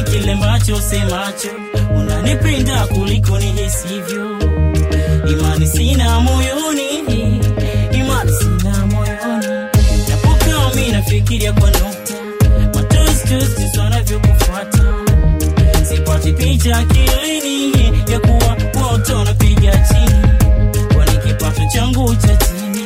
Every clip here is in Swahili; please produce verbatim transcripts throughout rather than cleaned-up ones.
Siamini kile macho semacho, unanipenda kuliko nihisivyo. Imani sina moyoni, imani sina moyoni. Napokaa mimi nafikiria kwa nukta, matozi wanavyokufuata. Sipati picha akilini ya kuwa wote wanapiga chini, kwani kipato changu cha chini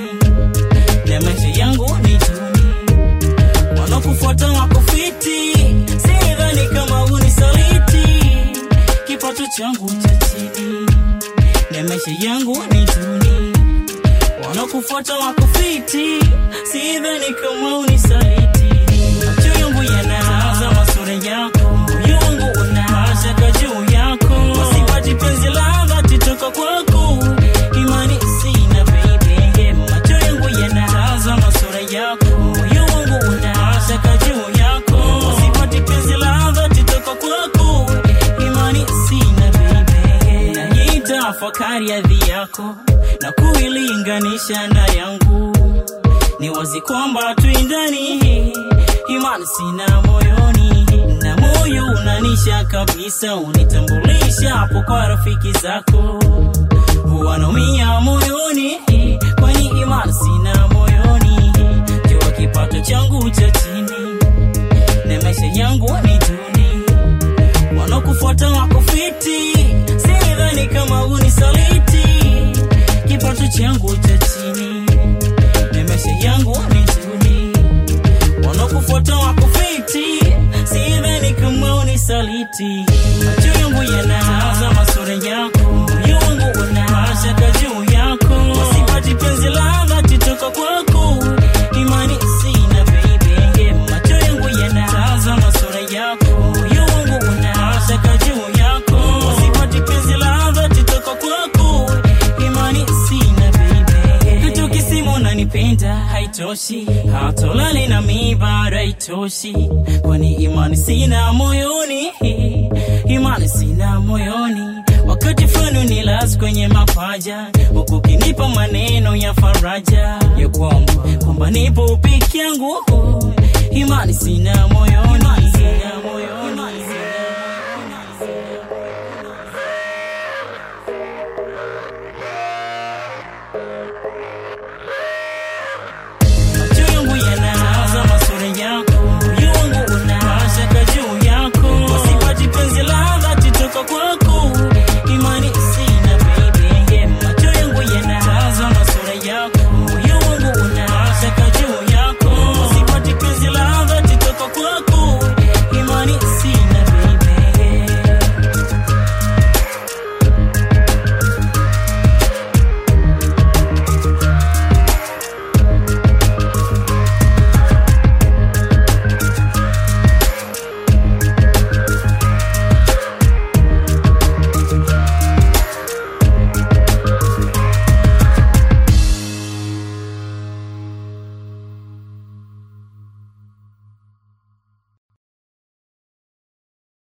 na maisha yangu ni duni. Wanakufuata wako fiti, sidhani kama unisaliti. Kipato changu cha chini na maisha yangu ni duni. Wanakufuata wako fiti, sidhani kama unisaliti. Macho yangu yanatazama sura yako, moyo wangu unashaka juu yako. Wasipati penzi la dhati toka kwako, imani sina baby. Macho yangu yanatazama sura yako, moyo wangu unashaka juu yako. Wasipati penzi la dhati toka kwako, imani sina baby. Najitafakari hadhi yako na kuilinganisha na yangu, ni wazi kwamba tuendani. Imani sina moyoni, na moyo unanisha kabisa. Unitambulisha hapo kwa rafiki zako, wanaumia moyoni, kwani imani sina moyoni. Jua kipato changu cha chini na maisha yangu ni duni. Wanakufuata wako fiti, sidhani kama unisaliti. Kipato changu cha chini na maisha yangu ni duni. Wanakufuata wako fiti, sidhani kama unisaliti. Macho yangu yanatazama sura yako, moyo wangu unashaka juu yako. Wasipati penzi la dhati toka kwako, imani sina baby. Macho yangu yanatazama sura yako, moyo wangu unashaka juu yako. Wasipati penzi la dhati toka kwako, imani sina baby. Kitu kisimu unanipenda haitoshi, hatolali na mimi bado haitoshi, kwani imani sina moyoni, imani sina moyoni. Wakati fulani unilaza kwenye mapaja, huku kinipa maneno ya faraja ya kwamba kwamba nipo peke yangu, imani sina moyoni.